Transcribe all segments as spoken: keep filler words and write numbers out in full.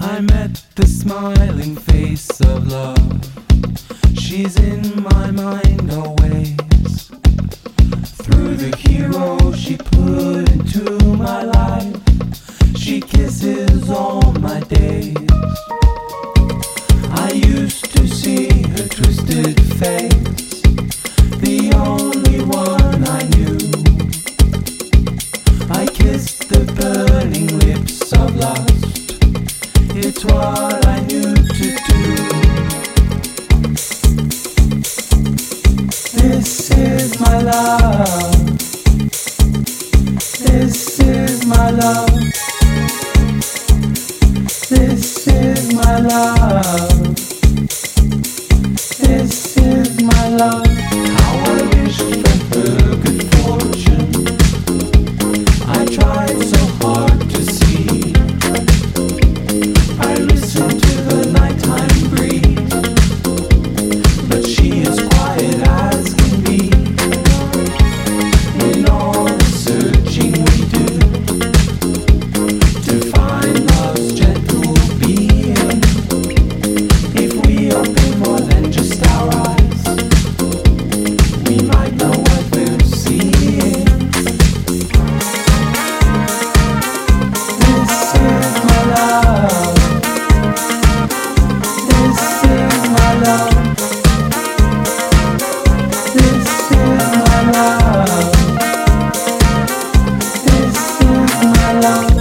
I met the smiling face of love. She's in my mind always. Through the hero she put into my life, she kisses all my days. I used to see her twisted face, the only one I knew. I kissed the burning lips of lust, it's what I knew to do. This is my love, this is my love, this is my love, this is my love. How I wished for her good fortune, I tried so hard to see. I listened to the nighttime breeze, but she is quiet as can be. In all the searching we do to find love's gentle being, if we open more than just our eyes, we might know what we're seeing. This is my love, this is my love, this is my love, this is my love.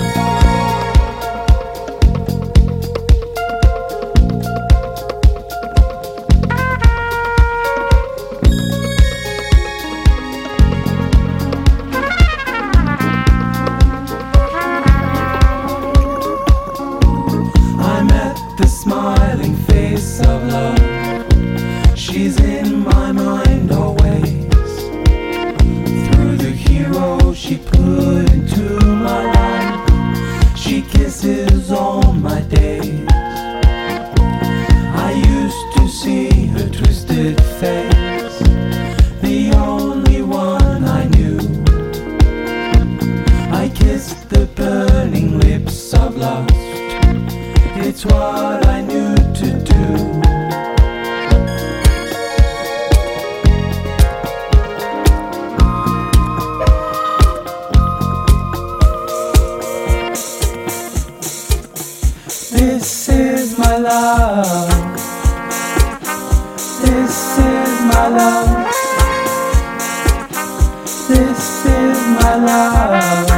I met the smiling face of love. She's in my mind always. Through the hero she put into my life, she kisses all my days. I used to see her twisted face, the only one I knew. I kissed the burning lips of lust, it's what I knew to do. This is my love, this is my love, this is my love.